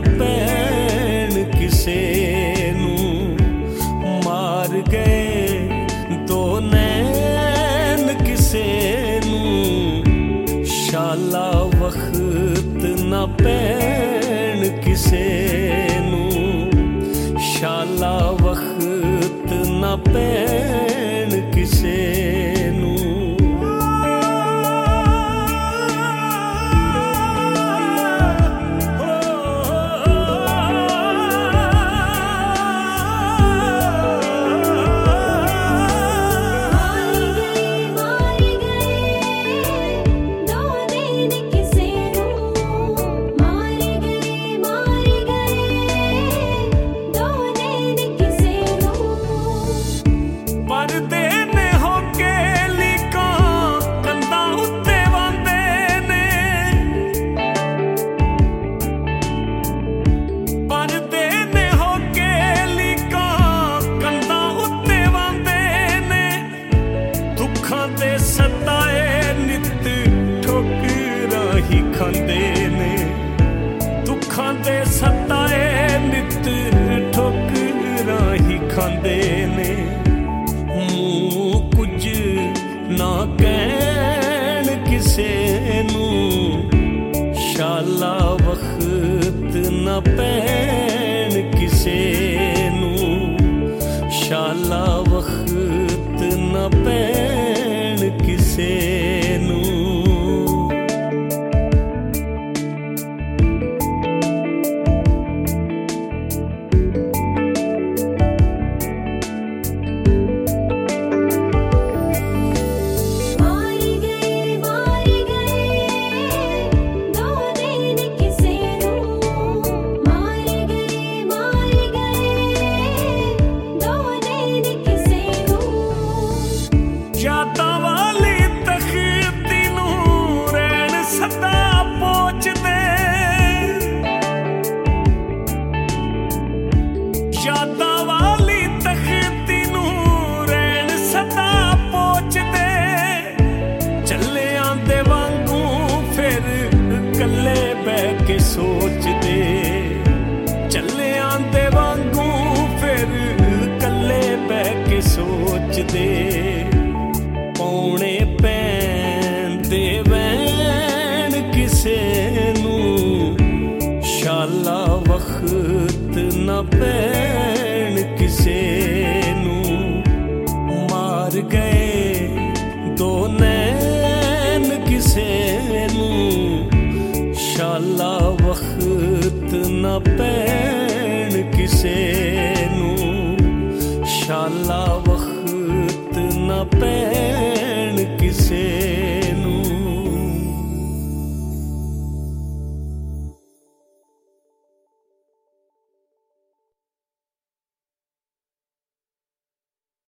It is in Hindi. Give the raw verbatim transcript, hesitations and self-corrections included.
पैण किसे नूं मार गए दो नैन किसे नूं शाला वक्त ना पैण किसे नूं शाला वक्त ना पैण किसे नूं खांदे ने दुखां दे सताए नित ठोकरां ही खांदे ने मूं कुछ ना कहण किसे नूं शाला वक्त ना पैण किसे नूं शाला वक्त ना पैण किसे नूं यादां वाली तख्ती नूं रैण सदा पोचदे चले आंदे वांगू फिर कल्ले बैठ के सोचदे चले आंदे वांगू फिर कल्ले बैठ के सोचदे पौने पैंदे वैण किसे नूं शाला वक्त ना पैण किसे नूं मार गए दो नैन किसे नूं शाला वक्त ना पैण